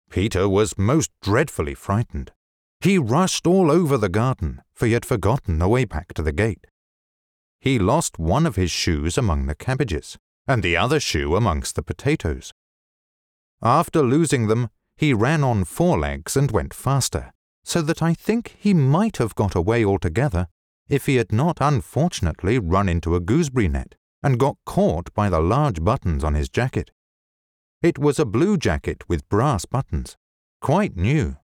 Peter was most dreadfully frightened. He rushed all over the garden, for he had forgotten the way back to the gate. He lost one of his shoes among the cabbages, and the other shoe amongst the potatoes. After losing them, he ran on 4 legs and went faster, so that I think he might have got away altogether if he had not unfortunately run into a gooseberry net and got caught by the large buttons on his jacket. It was a blue jacket with brass buttons, quite new,